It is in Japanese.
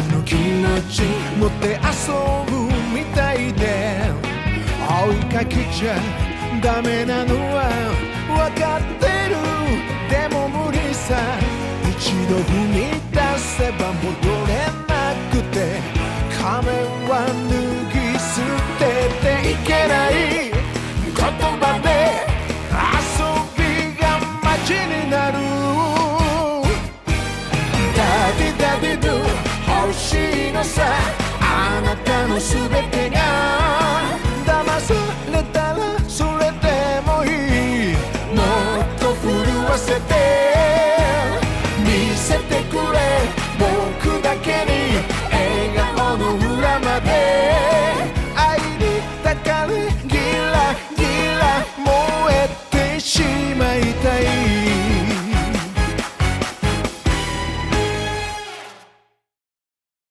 の気持ち持って遊ぶみたいで追いかけちゃダメなのは分かってる。でも無理さ、一度踏み出せば戻れなくて仮面は脱